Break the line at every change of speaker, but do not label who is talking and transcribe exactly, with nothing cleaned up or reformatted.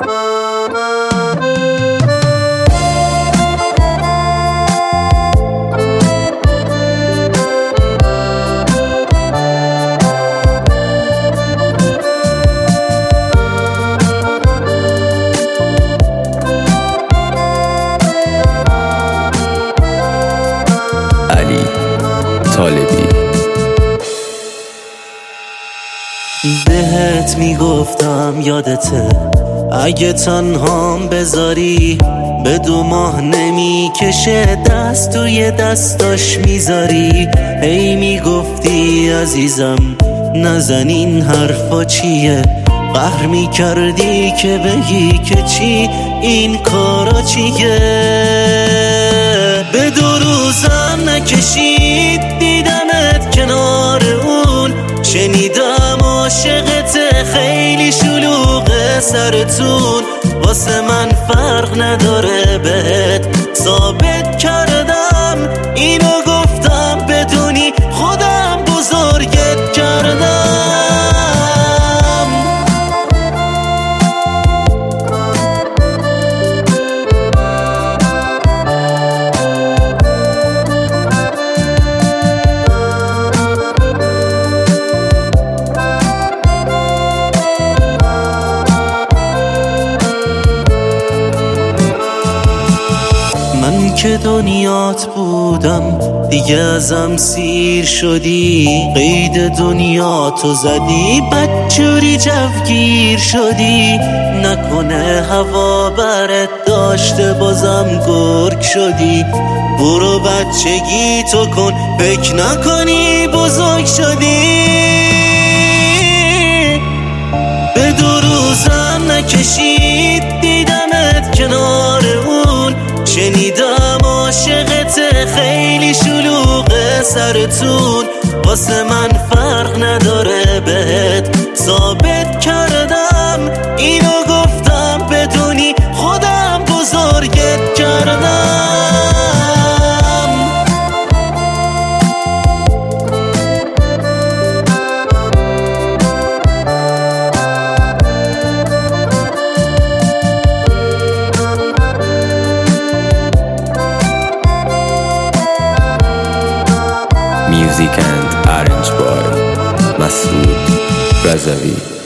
علی طالبی.
بهت میگفتم یادته اگه تنهام بذاری، به دو ماه نمیکشه دست توی دستاش میذاری. هی میگفتی عزیزم نزن این حرفا چیه، قهر میکردی که بگی که چی این کارا چیه. به دو روزم نکشید دیدمت کنار اون، شنیدم عاشقت خیلی شلوغ سرتون. واسه من فرق نداره بهت ثابت کردم، اینو گفتم بدونی خودم بزرگت کردم. من که دنیات بودم دیگه ازم سیر شدی، قید دنیاتو زدی بدجوری جوگیر شدی. نکنه هوا برت داشته بازم گرگ شدی، برو بچگی تو کن فکر نکنی بزرگ شدی. به دو روزم نکشید دیدمت کنار اون، شنیدم عاشقت خیلی شلوغ سرتون. واسه من فرق نداره بهت ثابت کردم، اینو گفتم بدونی خودم بزرگت کردم.
Music and arranged by Masoud Razavi.